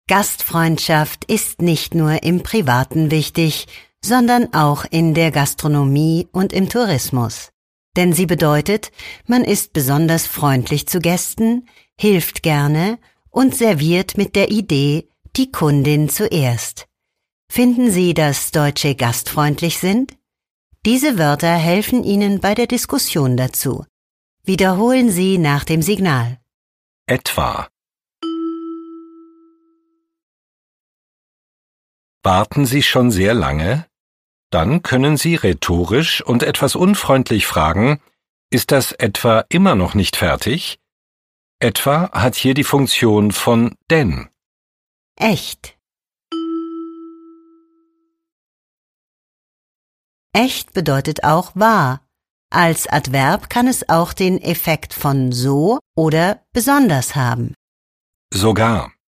Gastfreundschaft ist nicht nur im Privaten wichtig, sondern auch in der Gastronomie und im Tourismus. Denn sie bedeutet, man ist besonders freundlich zu Gästen, hilft gerne und serviert mit der Idee, die Kundin zuerst. Finden Sie, dass Deutsche gastfreundlich sind? Diese Wörter helfen Ihnen bei der Diskussion dazu. Wiederholen Sie nach dem Signal. Etwa. Warten Sie schon sehr lange? Dann können Sie rhetorisch und etwas unfreundlich fragen, ist das etwa immer noch nicht fertig? Etwa hat hier die Funktion von denn. Echt. Echt bedeutet auch wahr. Als Adverb kann es auch den Effekt von so oder besonders haben. Sogar.